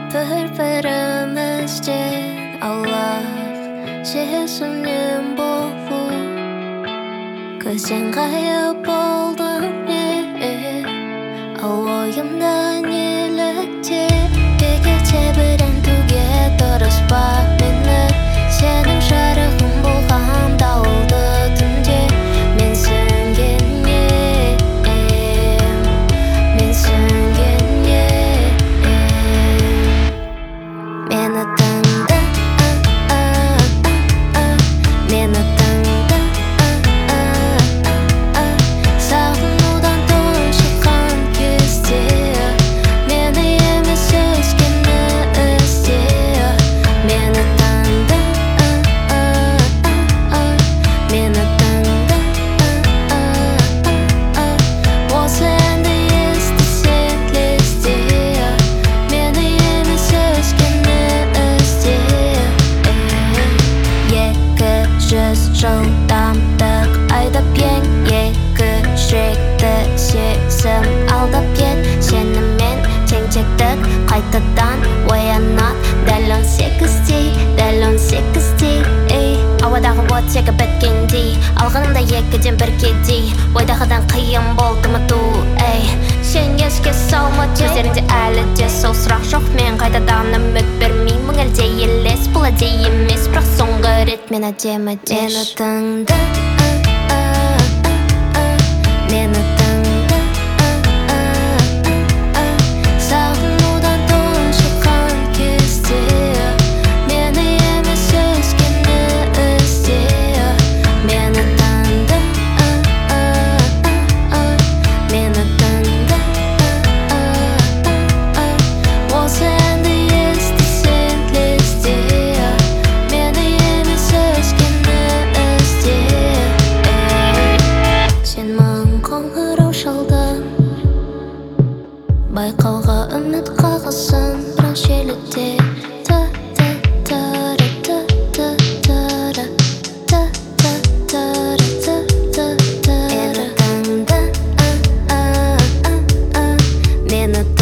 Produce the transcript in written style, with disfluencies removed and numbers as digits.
Bir-birimizden Allah сезімнен болу көзден ғайып болдың ал ойымда неліктен бекерде бірентуге тырыспа мені сенің жарығың болған дауылды түнде мен сөнген мен сөнген мені тыңда мені тыңда сағынудан тұншыққан кезде мені емес өзгені ізде мені тыңда мені тыңда осы әнді естісең лезде мені емес өзгені ізде екі жүз жылдамдық айдап ең екі жүректі сезім алдап ен сенімен теңдеттік қайтадан оянат дәл 18'дей ауадағы оттегі біткендей алғанымда екіден бір кедей ойдағыдан қиын болды ұмыту сен еске салма көздеріңде әлі де сол сұрақ жоқ мен қайтадан үміт бермеймін әлде елес бұл әдейі емес бірақ соңғы рет мен әдемі деш мені тыңда мені тыңда сағынудан тұншыққан кезде мені емес өзгені ізде мені тыңда мені тыңда осы әнді естісең лезде мені емес өзгені ізде сен маған қоңырау шалдың байқауға үміт қағасың бірақ желіде мені тыңда мені